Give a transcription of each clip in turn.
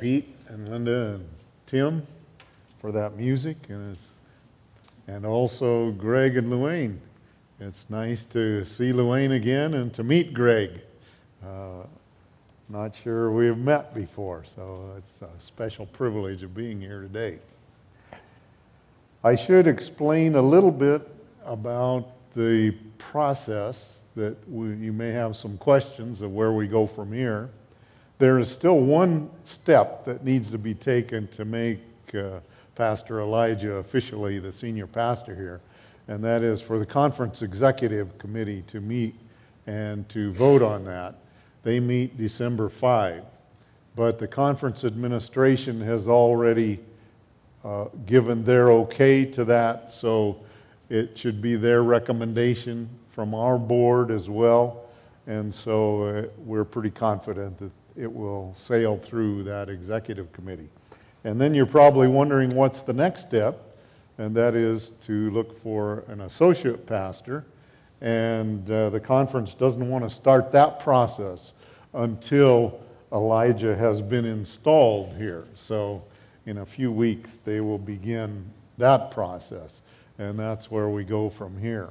Pete and Linda and Tim for that music, and also Greg and Luanne. It's nice to see Luanne again and to meet Greg. Not sure we've met before, so it's a special privilege of being here today. I should explain a little bit about the process that you may have some questions of where we go from here. There is still one step that needs to be taken to make Pastor Elijah officially the senior pastor here, and that is for the Conference Executive Committee to meet and to vote on that. They meet December 5, but the conference administration has already given their okay to that, so it should be their recommendation from our board as well, and so we're pretty confident that it will sail through that executive committee. And then you're probably wondering what's the next step, and that is to look for an associate pastor. And the conference doesn't want to start that process until Elijah has been installed here. So in a few weeks, they will begin that process, and that's where we go from here.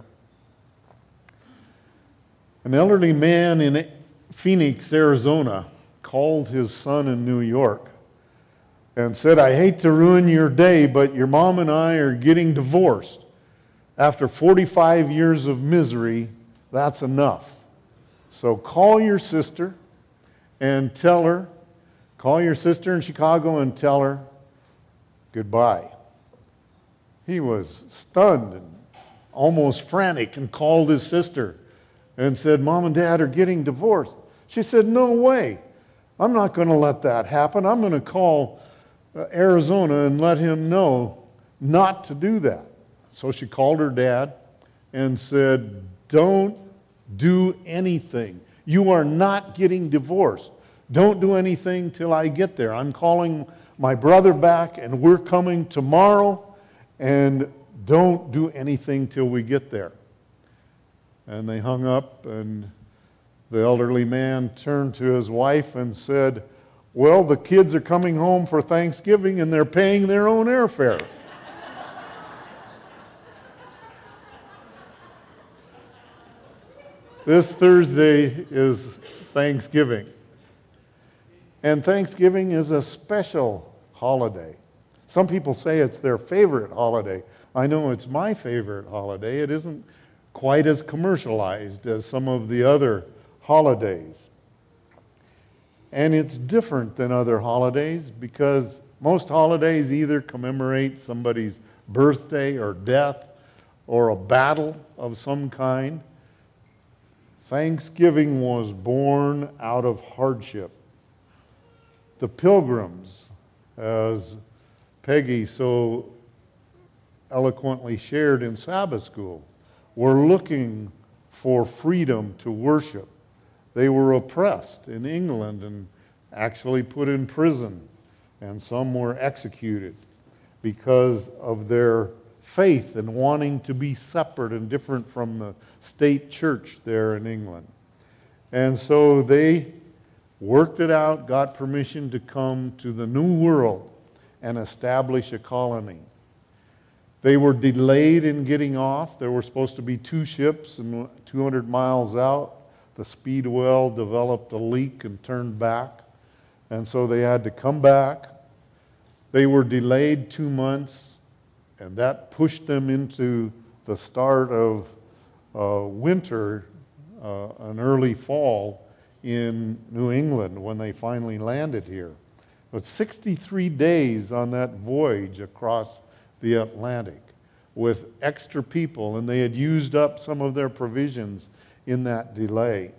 An elderly man in Phoenix, Arizona, called his son in New York and said, "I hate to ruin your day, but your mom and I are getting divorced. After 45 years of misery, that's enough. So call your sister and tell her, call your sister in Chicago and tell her goodbye." He was stunned and almost frantic and called his sister and said, "Mom and Dad are getting divorced." She said, "No way. I'm not going to let that happen. I'm going to call Arizona and let him know not to do that." So she called her dad and said, "Don't do anything. You are not getting divorced. Don't do anything till I get there. I'm calling my brother back and we're coming tomorrow, and don't do anything till we get there." And they hung up, and the elderly man turned to his wife and said, "Well, the kids are coming home for Thanksgiving and they're paying their own airfare." This Thursday is Thanksgiving. And Thanksgiving is a special holiday. Some people say it's their favorite holiday. I know it's my favorite holiday. It isn't quite as commercialized as some of the other holidays. And it's different than other holidays because most holidays either commemorate somebody's birthday or death or a battle of some kind. Thanksgiving was born out of hardship. The Pilgrims, as Peggy so eloquently shared in Sabbath school, were looking for freedom to worship. They were oppressed in England and actually put in prison, and some were executed because of their faith and wanting to be separate and different from the state church there in England. And so they worked it out, got permission to come to the New World and establish a colony. They were delayed in getting off. There were supposed to be 2 ships, and 200 miles out, the Speedwell developed a leak and turned back. And so they had to come back. They were delayed 2 months, and that pushed them into the start of winter, an early fall in New England when they finally landed here. It was 63 days on that voyage across the Atlantic with extra people, and they had used up some of their provisions in that delay.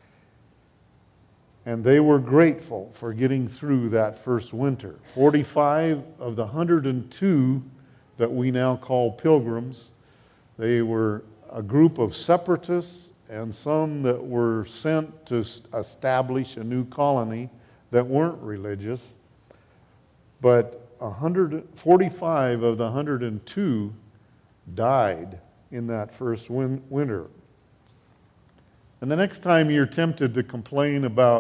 And they were grateful for getting through that first winter. 45 of the 102 that we now call pilgrims, they were a group of separatists and some that were sent to establish a new colony that weren't religious. But 145 of the 102 died in that first winter. And the next time you're tempted to complain about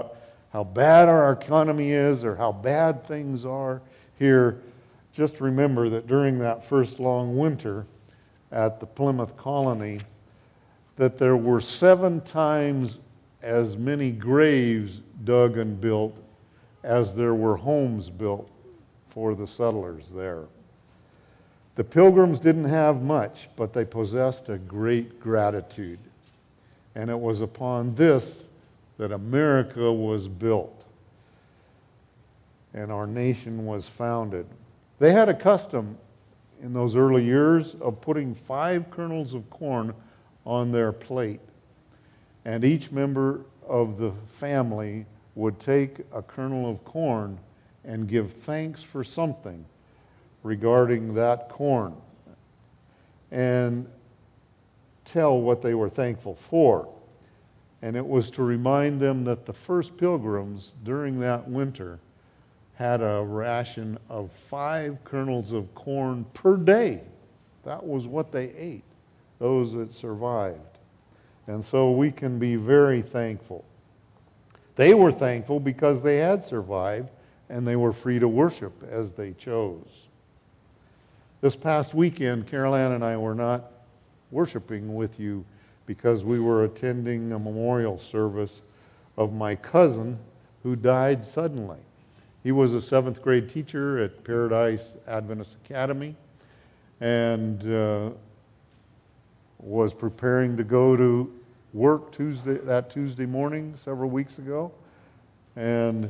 how bad our economy is or how bad things are here, just remember that during that first long winter at the Plymouth colony, that there were 7 times as many graves dug and built as there were homes built for the settlers there. The Pilgrims didn't have much, but they possessed a great gratitude. And it was upon this that America was built and our nation was founded. They had a custom in those early years of putting 5 kernels of corn on their plate. And each member of the family would take a kernel of corn and give thanks for something regarding that corn and tell what they were thankful for. And it was to remind them that the first pilgrims during that winter had a ration of 5 kernels of corn per day. That was what they ate, those that survived. And so we can be very thankful. They were thankful because they had survived and they were free to worship as they chose. This past weekend, Carol Ann and I were not worshiping with you because we were attending a memorial service of my cousin who died suddenly. He was a 7th grade teacher at Paradise Adventist Academy and was preparing to go to work that Tuesday morning several weeks ago and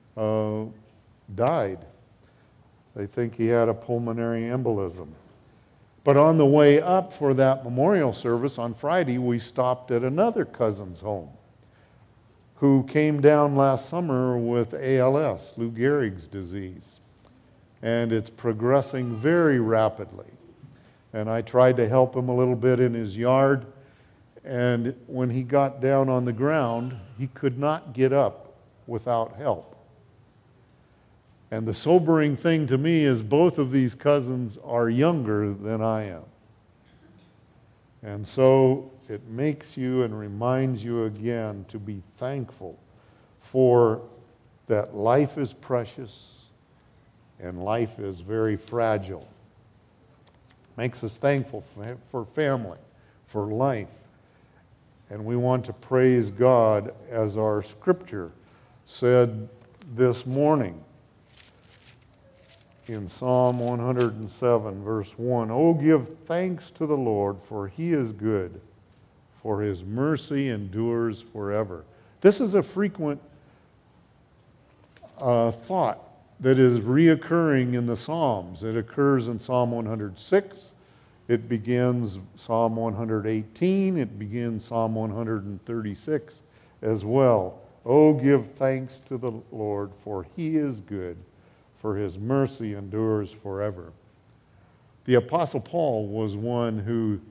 died. They think he had a pulmonary embolism. But on the way up for that memorial service on Friday, we stopped at another cousin's home who came down last summer with ALS, Lou Gehrig's disease. And it's progressing very rapidly. And I tried to help him a little bit in his yard. And when he got down on the ground, he could not get up without help. And the sobering thing to me is both of these cousins are younger than I am. And so it makes you and reminds you again to be thankful for that life is precious and life is very fragile. Makes us thankful for family, for life. And we want to praise God as our scripture said this morning. In Psalm 107, verse 1, "Oh, give thanks to the Lord, for he is good, for his mercy endures forever." This is a frequent thought that is reoccurring in the Psalms. It occurs in Psalm 106. It begins Psalm 118. It begins Psalm 136 as well. "Oh, give thanks to the Lord, for he is good, for his mercy endures forever." The Apostle Paul was one who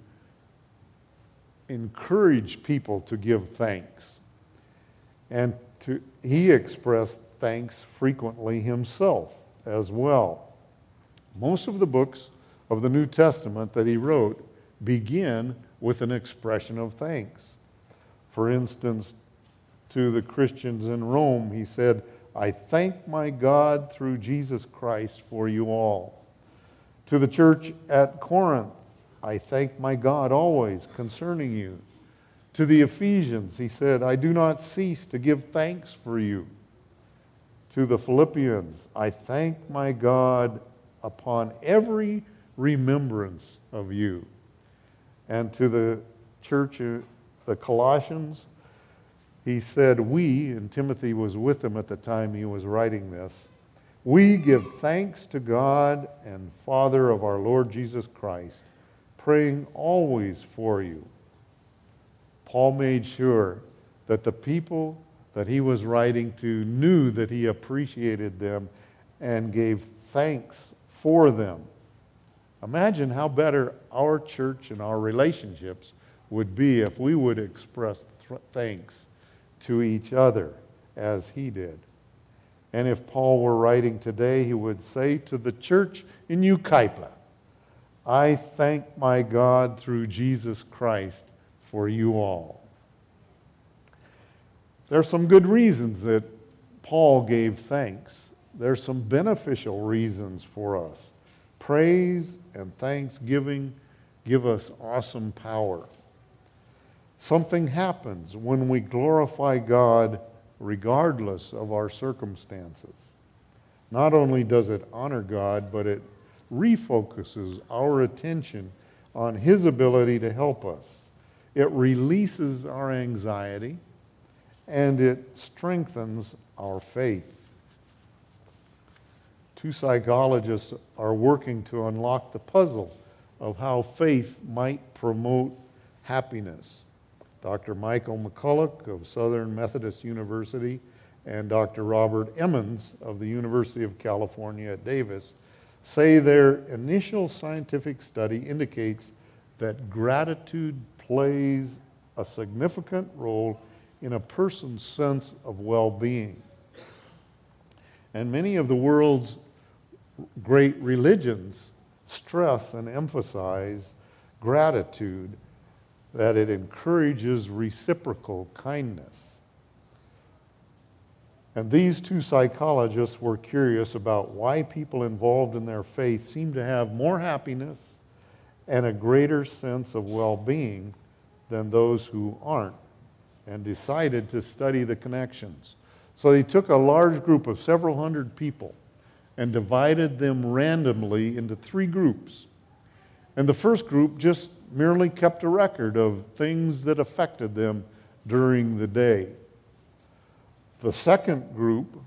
encouraged people to give thanks. And he expressed thanks frequently himself as well. Most of the books of the New Testament that he wrote begin with an expression of thanks. For instance, to the Christians in Rome, he said, "I thank my God through Jesus Christ for you all." To the church at Corinth, "I thank my God always concerning you." To the Ephesians, he said, "I do not cease to give thanks for you." To the Philippians, "I thank my God upon every remembrance of you." And to the church, the Colossians, he said, "We," and Timothy was with him at the time he was writing this, "we give thanks to God and Father of our Lord Jesus Christ, praying always for you." Paul made sure that the people that he was writing to knew that he appreciated them and gave thanks for them. Imagine how better our church and our relationships would be if we would express thanks to each other as he did. And if Paul were writing today, he would say to the church in Yucaipa, "I thank my God through Jesus Christ for you all." There are some good reasons that Paul gave thanks. There's some beneficial reasons for us. Praise and thanksgiving give us awesome power. Something happens when we glorify God regardless of our circumstances. Not only does it honor God, but it refocuses our attention on His ability to help us. It releases our anxiety, and it strengthens our faith. Two psychologists are working to unlock the puzzle of how faith might promote happiness. Dr. Michael McCulloch of Southern Methodist University and Dr. Robert Emmons of the University of California at Davis say their initial scientific study indicates that gratitude plays a significant role in a person's sense of well-being. And many of the world's great religions stress and emphasize gratitude, that it encourages reciprocal kindness. And these two psychologists were curious about why people involved in their faith seem to have more happiness and a greater sense of well-being than those who aren't, and decided to study the connections. So they took a large group of several hundred people and divided them randomly into three groups. And the first group just merely kept a record of things that affected them during the day. The second group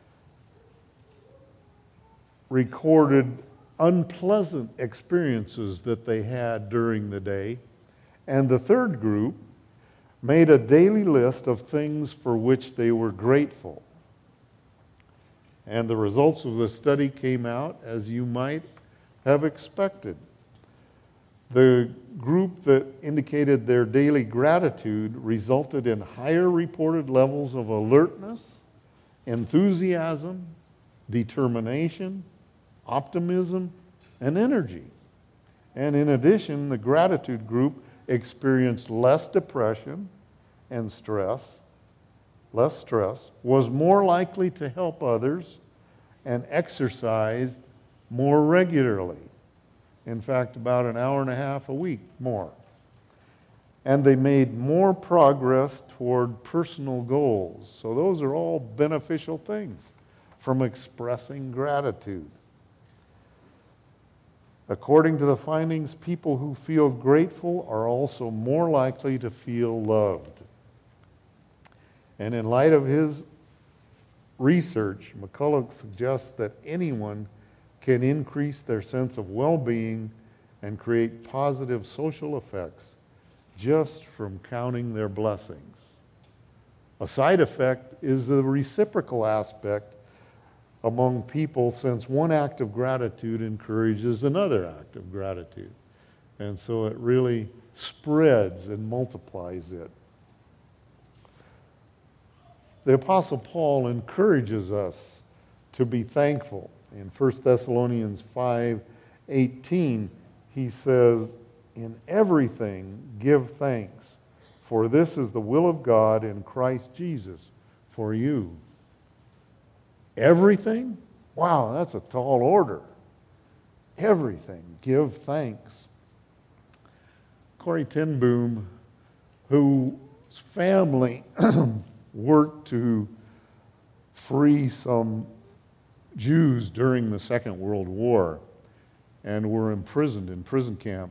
recorded unpleasant experiences that they had during the day. And the third group made a daily list of things for which they were grateful. And the results of the study came out as you might have expected. The group that indicated their daily gratitude resulted in higher reported levels of alertness, enthusiasm, determination, optimism, and energy. And in addition, the gratitude group experienced less depression and less stress, was more likely to help others, and exercised more regularly. In fact, about an hour and a half a week more. And they made more progress toward personal goals. So those are all beneficial things from expressing gratitude. According to the findings, people who feel grateful are also more likely to feel loved. And in light of his research, McCulloch suggests that anyone can increase their sense of well-being and create positive social effects just from counting their blessings. A side effect is the reciprocal aspect among people, since one act of gratitude encourages another act of gratitude. And so it really spreads and multiplies it. The Apostle Paul encourages us to be thankful. In 1 Thessalonians 5:18, he says, "In everything give thanks, for this is the will of God in Christ Jesus for you." Everything? Wow, that's a tall order. Everything, give thanks. Corrie ten Boom, whose family worked to free some Jews during the Second World War and were imprisoned in prison camp,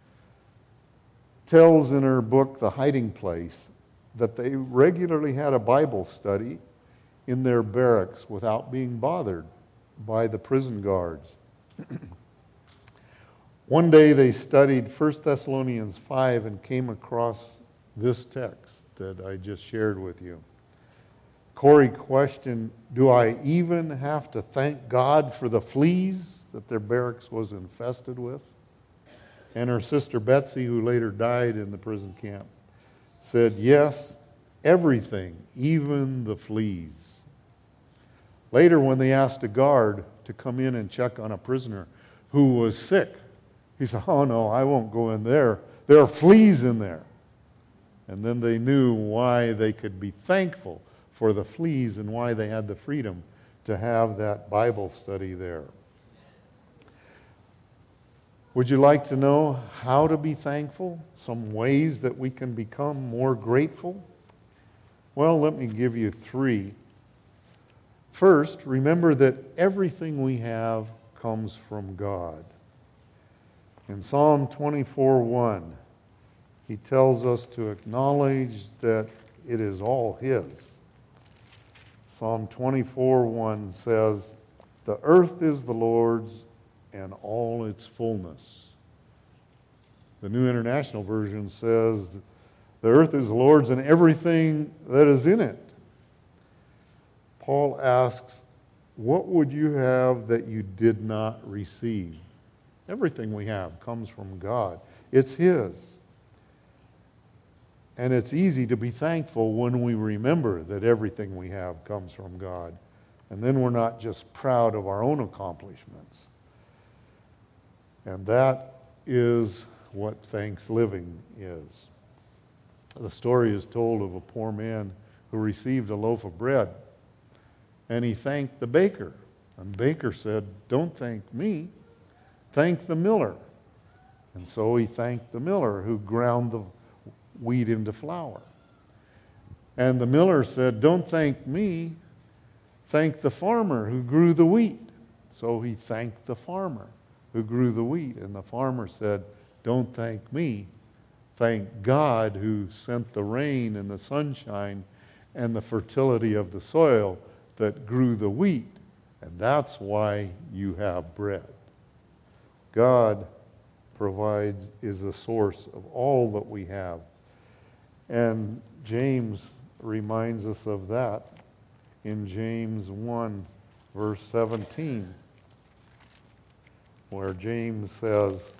tells in her book, The Hiding Place, that they regularly had a Bible study in their barracks without being bothered by the prison guards. One day they studied 1 Thessalonians 5 and came across this text that I just shared with you. Corrie questioned, "Do I even have to thank God for the fleas that their barracks was infested with?" And her sister Betsy, who later died in the prison camp, said, "Yes, everything, even the fleas." Later, when they asked a guard to come in and check on a prisoner who was sick, he said, "Oh no, I won't go in there. There are fleas in there." And then they knew why they could be thankful for the Fleas and why they had the freedom to have that Bible study there. Would you like to know how to be thankful? Some ways that we can become more grateful? Well, let me give you 3. First, remember that everything we have comes from God. In Psalm 24:1, he tells us to acknowledge that it is all his. Psalm 24:1 says, "The earth is the Lord's and all its fullness." The New International Version says, "The earth is the Lord's and everything that is in it." Paul asks, what would you have that you did not receive? Everything we have comes from God. It's his. And it's easy to be thankful when we remember that everything we have comes from God. And then we're not just proud of our own accomplishments. And that is what thanksgiving is. The story is told of a poor man who received a loaf of bread. And he thanked the baker. And the baker said, "Don't thank me, thank the miller." And so he thanked the miller who ground the wheat into flour. And the miller said, "Don't thank me, thank the farmer who grew the wheat." So he thanked the farmer who grew the wheat. And the farmer said, "Don't thank me, thank God who sent the rain and the sunshine and the fertility of the soil that grew the wheat. And that's why you have bread." God provides, is the source of all that we have. And James reminds us of that in James 1, verse 17, where James says,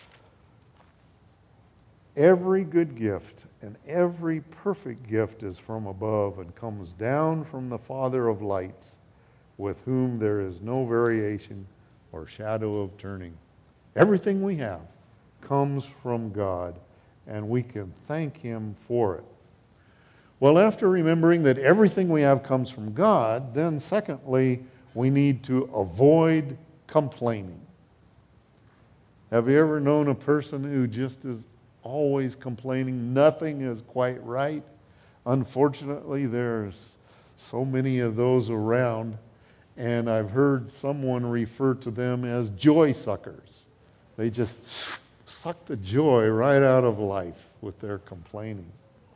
"Every good gift and every perfect gift is from above and comes down from the Father of lights, with whom there is no variation or shadow of turning." Everything we have comes from God, and we can thank him for it. Well, after remembering that everything we have comes from God, then secondly, we need to avoid complaining. Have you ever known a person who just is always complaining? Nothing is quite right. Unfortunately, there's so many of those around, and I've heard someone refer to them as joy suckers. They just suck the joy right out of life with their complaining.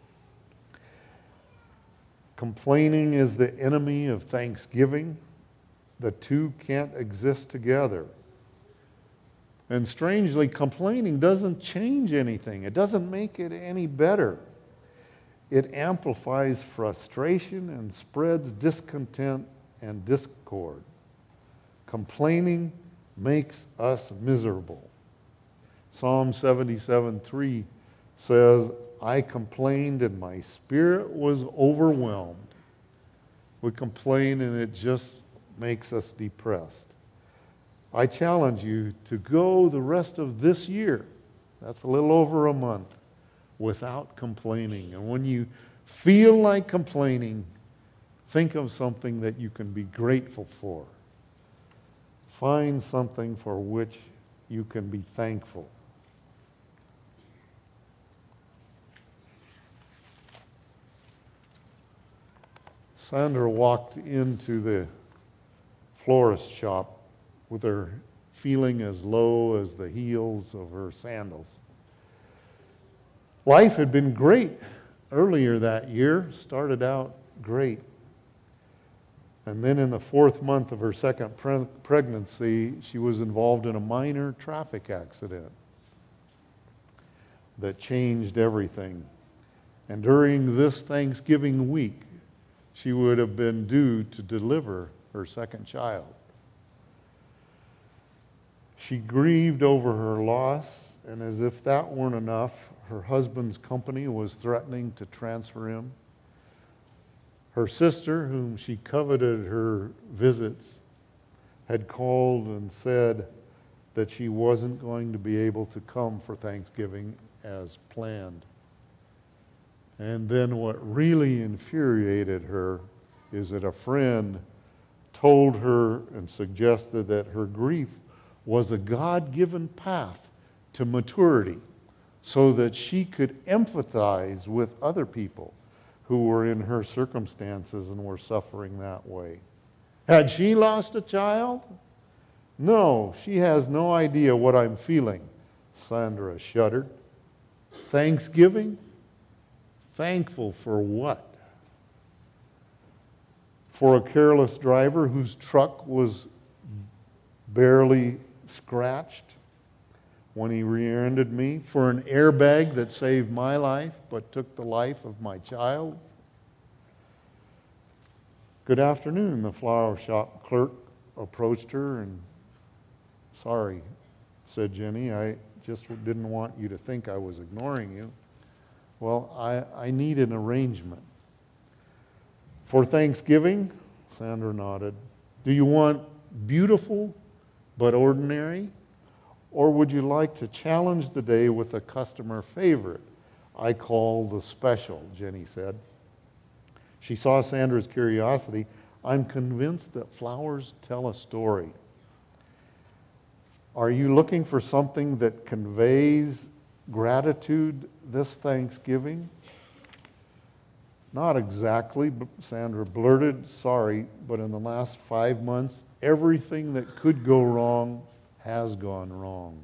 Complaining is the enemy of thanksgiving. The two can't exist together. And strangely, complaining doesn't change anything. It doesn't make it any better. It amplifies frustration and spreads discontent and discord. Complaining makes us miserable. Psalm 77:3 says, "I complained and my spirit was overwhelmed." We complain and it just makes us depressed. I challenge you to go the rest of this year, that's a little over a month, without complaining. And when you feel like complaining, think of something that you can be grateful for. Find something for which you can be thankful. Sandra walked into the florist shop with her feeling as low as the heels of her sandals. Life had been great earlier that year, started out great. And then in the 4th month of her second pregnancy, she was involved in a minor traffic accident that changed everything. And during this Thanksgiving week, she would have been due to deliver her second child. She grieved over her loss, and as if that weren't enough, her husband's company was threatening to transfer him. Her sister, whom she coveted her visits, had called and said that she wasn't going to be able to come for Thanksgiving as planned. And then what really infuriated her is that a friend told her and suggested that her grief was a God-given path to maturity so that she could empathize with other people who were in her circumstances and were suffering that way. Had she lost a child? No, she has no idea what I'm feeling, Sandra shuddered. Thanksgiving? Thankful for what? For a careless driver whose truck was barely scratched when he rear-ended me? For an airbag that saved my life but took the life of my child? Good afternoon, the flower shop clerk approached her and, sorry, said Jenny, I just didn't want you to think I was ignoring you. Well, I need an arrangement. For Thanksgiving? Sandra nodded. Do you want beautiful but ordinary? Or would you like to challenge the day with a customer favorite? I call the special, Jenny said. She saw Sandra's curiosity. I'm convinced that flowers tell a story. Are you looking for something that conveys gratitude this Thanksgiving? Not exactly, Sandra blurted. Sorry, but in the last 5 months, everything that could go wrong has gone wrong.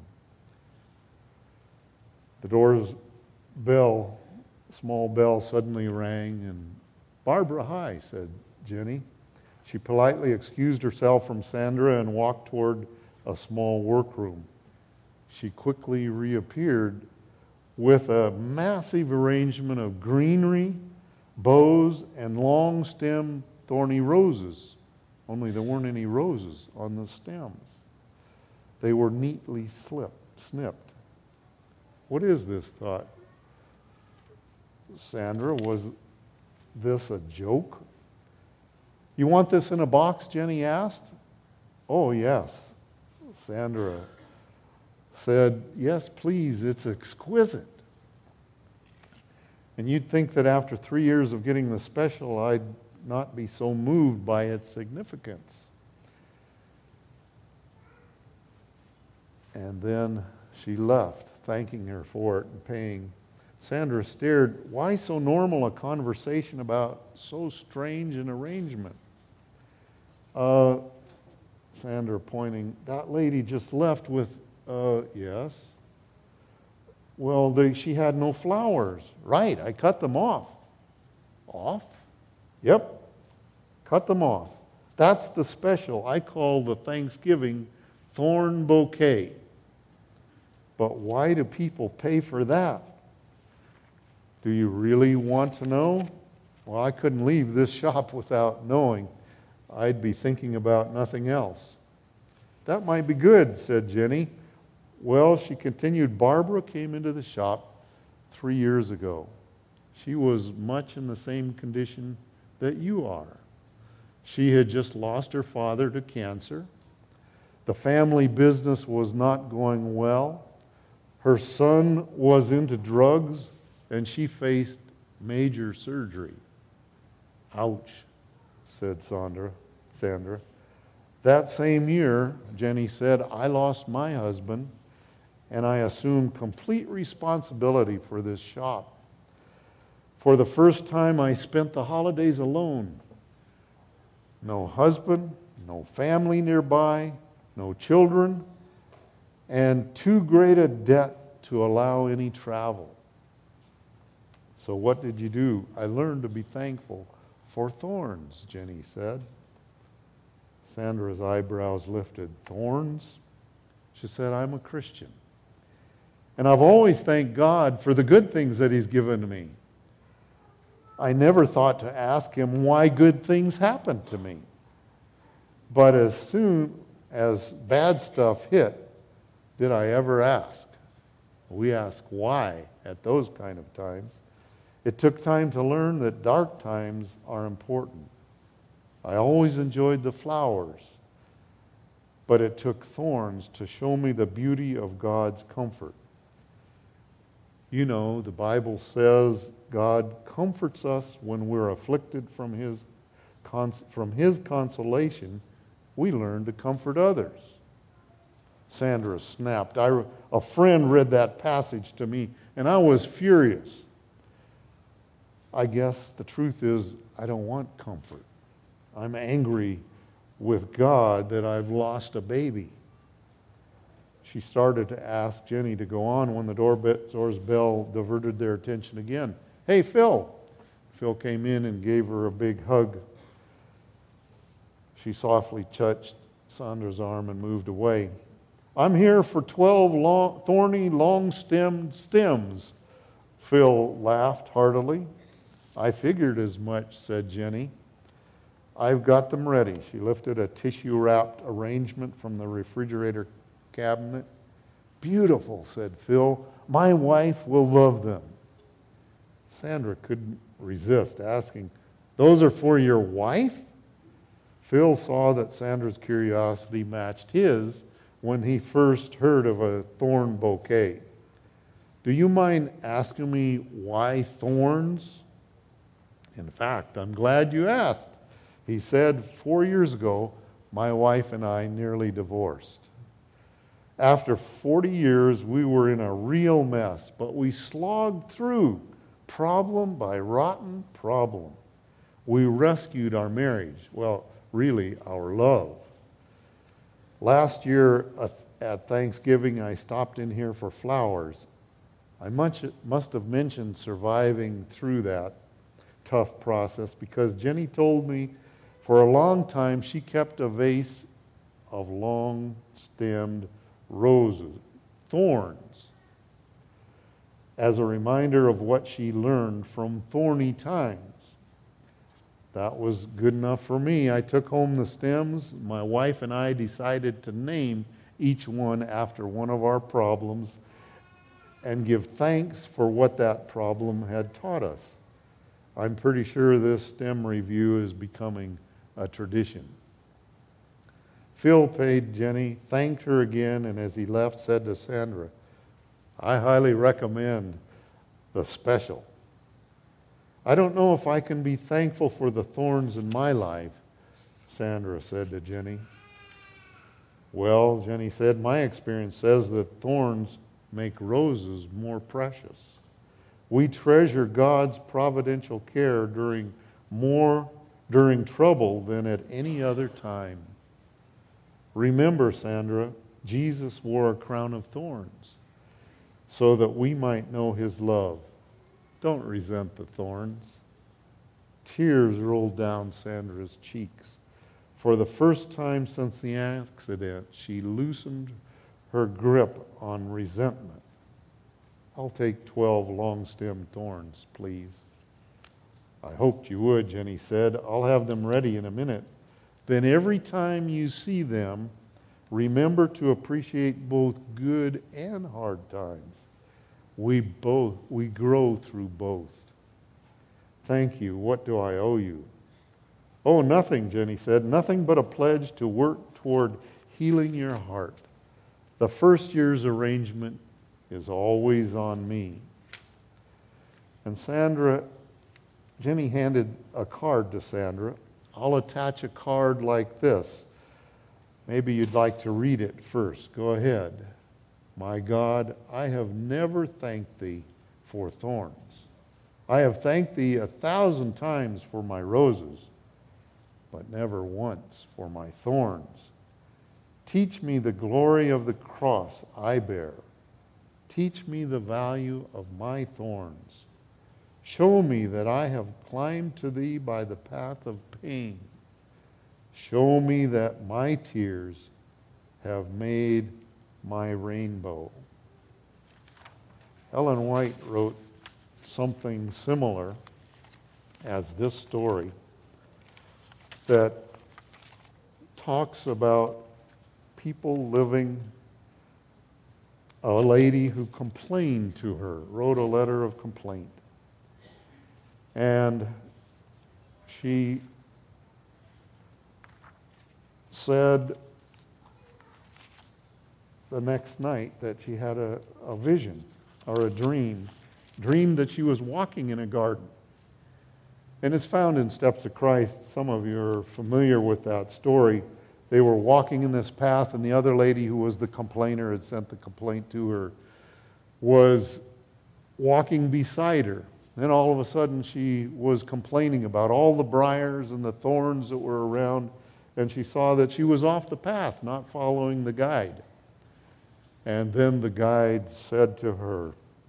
The door's bell, small bell, suddenly rang, and Barbara, hi, said Jenny. She politely excused herself from Sandra and walked toward a small workroom. She quickly reappeared with a massive arrangement of greenery, bows, and long-stemmed thorny roses. Only there weren't any roses on the stems. They were neatly snipped. What is this, thought Sandra? Was this a joke? You want this in a box, Jenny asked. Oh, yes. Sandra said, yes, please, it's exquisite. And you'd think that after 3 years of getting the special, I'd not be so moved by its significance. And then she left, thanking her for it and paying. Sandra stared. Why so normal a conversation about so strange an arrangement? Sandra pointing, that lady just left with, yes. Well, she had no flowers. Right, I cut them off. Off? Yep, cut them off. That's the special I call the Thanksgiving thorn bouquet. But why do people pay for that? Do you really want to know? Well, I couldn't leave this shop without knowing. I'd be thinking about nothing else. That might be good, said Jenny. Well, she continued, Barbara came into the shop 3 years ago. She was much in the same condition that you are. She had just lost her father to cancer. The family business was not going well. Her son was into drugs, and she faced major surgery. Ouch, said Sandra. That same year, Jenny said, I lost my husband, and I assumed complete responsibility for this shop. For the first time, I spent the holidays alone. No husband, no family nearby, no children, and too great a debt to allow any travel. So what did you do? I learned to be thankful for thorns, Jenny said. Sandra's eyebrows lifted. Thorns? She said, I'm a Christian. And I've always thanked God for the good things that He's given me. I never thought to ask Him why good things happen to me. But as soon as bad stuff hit, did I ever ask? We ask why at those kind of times. It took time to learn that dark times are important. I always enjoyed the flowers, but it took thorns to show me the beauty of God's comfort. You know, the Bible says God comforts us when we're afflicted from His From his consolation, we learn to comfort others. Sandra snapped. A friend read that passage to me, and I was furious. I guess the truth is, I don't want comfort. I'm angry with God that I've lost a baby. She started to ask Jenny to go on when the door's bell diverted their attention again. Hey, Phil. Phil came in and gave her a big hug. She softly touched Sandra's arm and moved away. I'm here for 12 thorny, long-stemmed stems. Phil laughed heartily. I figured as much, said Jenny. I've got them ready. She lifted a tissue-wrapped arrangement from the refrigerator cabinet. Beautiful, said Phil. My wife will love them. Sandra couldn't resist asking, those are for your wife? Phil saw that Sandra's curiosity matched his when he first heard of a thorn bouquet. Do you mind asking me why thorns? In fact, I'm glad you asked. He said, 4 years ago, my wife and I nearly divorced. After 40 years, we were in a real mess, but we slogged through problem by rotten problem. We rescued our marriage. Well, really, our love. Last year at Thanksgiving, I stopped in here for flowers. I must have mentioned surviving through that tough process because Jenny told me for a long time she kept a vase of long-stemmed roses, thorns, as a reminder of what she learned from thorny times. That was good enough for me. I took home the stems. My wife and I decided to name each one after one of our problems and give thanks for what that problem had taught us. I'm pretty sure this stem review is becoming a tradition. Phil paid Jenny, thanked her again, and as he left said to Sandra, I highly recommend the special. I don't know if I can be thankful for the thorns in my life, Sandra said to Jenny. Well, Jenny said, my experience says that thorns make roses more precious. We treasure God's providential care during trouble than at any other time. Remember, Sandra, Jesus wore a crown of thorns so that we might know his love. Don't resent the thorns. Tears rolled down Sandra's cheeks. For the first time since the accident, she loosened her grip on resentment. I'll take 12 long-stemmed thorns, please. I hoped you would, Jenny said. I'll have them ready in a minute. Then every time you see them, remember to appreciate both good and hard times. We grow through both. Thank you. What do I owe you? Oh, nothing, Jenny said. Nothing but a pledge to work toward healing your heart. The first year's arrangement is always on me. And Jenny handed a card to Sandra. I'll attach a card like this. Maybe you'd like to read it first. Go ahead. My God, I have never thanked thee for thorns. I have thanked thee 1,000 times for my roses, but never once for my thorns. Teach me the glory of the cross I bear. Teach me the value of my thorns. Show me that I have climbed to thee by the path of pain. Show me that my tears have made my rainbow. Ellen White wrote something similar as this story that talks about people living, a lady who complained to her, wrote a letter of complaint. And she said the next night that she had a vision or a dream that she was walking in a garden. And it's found in Steps of Christ. Some of you are familiar with that story. They were walking in this path, and the other lady who was the complainer, had sent the complaint to her, was walking beside her. Then all of a sudden she was complaining about all the briars and the thorns that were around, and she saw that she was off the path, not following the guide. And then the guide said to her,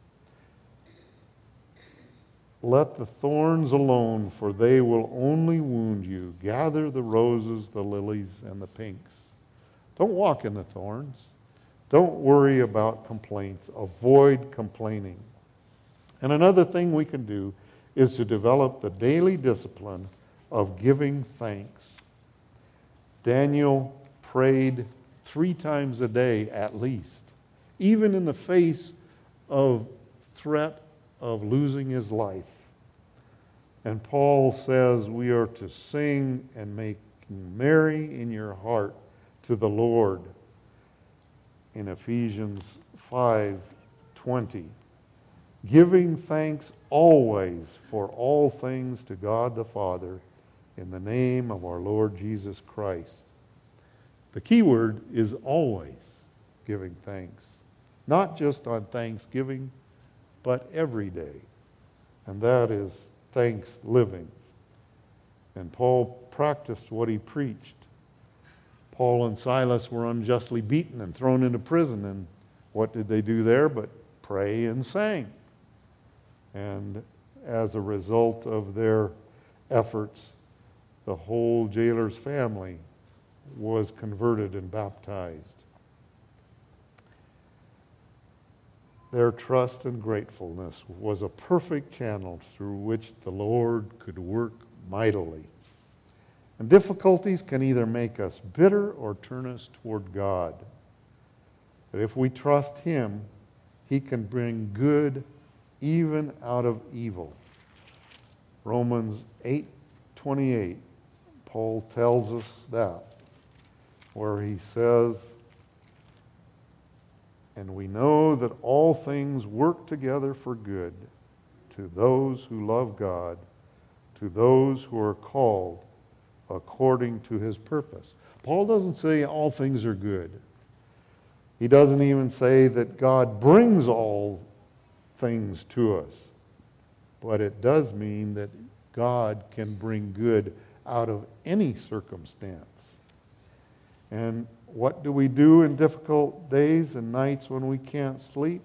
"Let the thorns alone, for they will only wound you. Gather the roses, the lilies, and the pinks." Don't walk in the thorns. Don't worry about complaints. Avoid complaining. And another thing we can do is to develop the daily discipline of giving thanks. Daniel prayed 3 times a day at least, even in the face of threat of losing his life. And Paul says we are to sing and make merry in your heart to the Lord in Ephesians 5:20. Giving thanks always for all things to God the Father in the name of our Lord Jesus Christ. The key word is always giving thanks. Not just on Thanksgiving, but every day. And that is thanks living. And Paul practiced what he preached. Paul and Silas were unjustly beaten and thrown into prison. And what did they do there but pray and sing? And as a result of their efforts, the whole jailer's family was converted and baptized. Their trust and gratefulness was a perfect channel through which the Lord could work mightily. And difficulties can either make us bitter or turn us toward God. But if we trust Him, He can bring good even out of evil. Romans 8:28, Paul tells us that, where he says, "And we know that all things work together for good to those who love God, to those who are called according to His purpose." Paul doesn't say all things are good. He doesn't even say that God brings all things to us. But it does mean that God can bring good out of any circumstance. And what do we do in difficult days and nights when we can't sleep?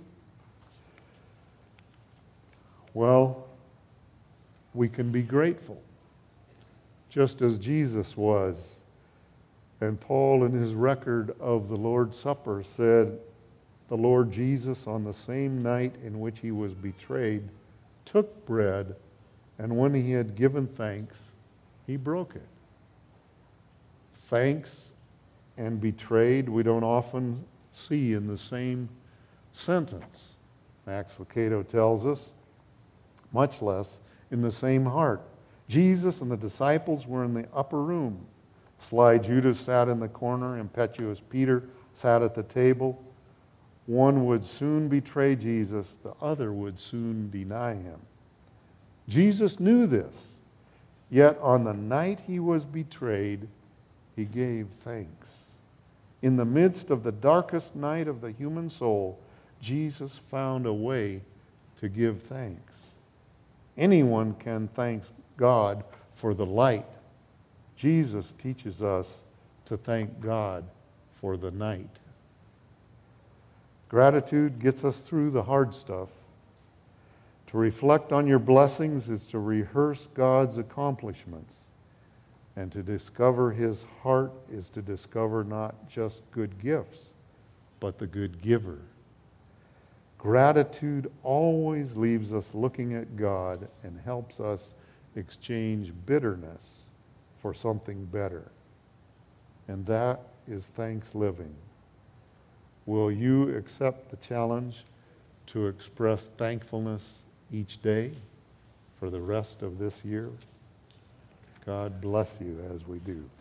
Well, we can be grateful, just as Jesus was. And Paul, in his record of the Lord's Supper, said, "The Lord Jesus, on the same night in which he was betrayed, took bread, and when he had given thanks, he broke it." Thanks and betrayed we don't often see in the same sentence. Max Lucado tells us, much less in the same heart. Jesus and the disciples were in the upper room. Sly Judas sat in the corner. Impetuous Peter sat at the table. One would soon betray Jesus. The other would soon deny him. Jesus knew this. Yet on the night he was betrayed, he gave thanks. In the midst of the darkest night of the human soul, Jesus found a way to give thanks. Anyone can thank God for the light. Jesus teaches us to thank God for the night. Gratitude gets us through the hard stuff. To reflect on your blessings is to rehearse God's accomplishments. And to discover His heart is to discover not just good gifts, but the good giver. Gratitude always leaves us looking at God and helps us exchange bitterness for something better. And that is thanks living. Will you accept the challenge to express thankfulness each day for the rest of this year? God bless you as we do.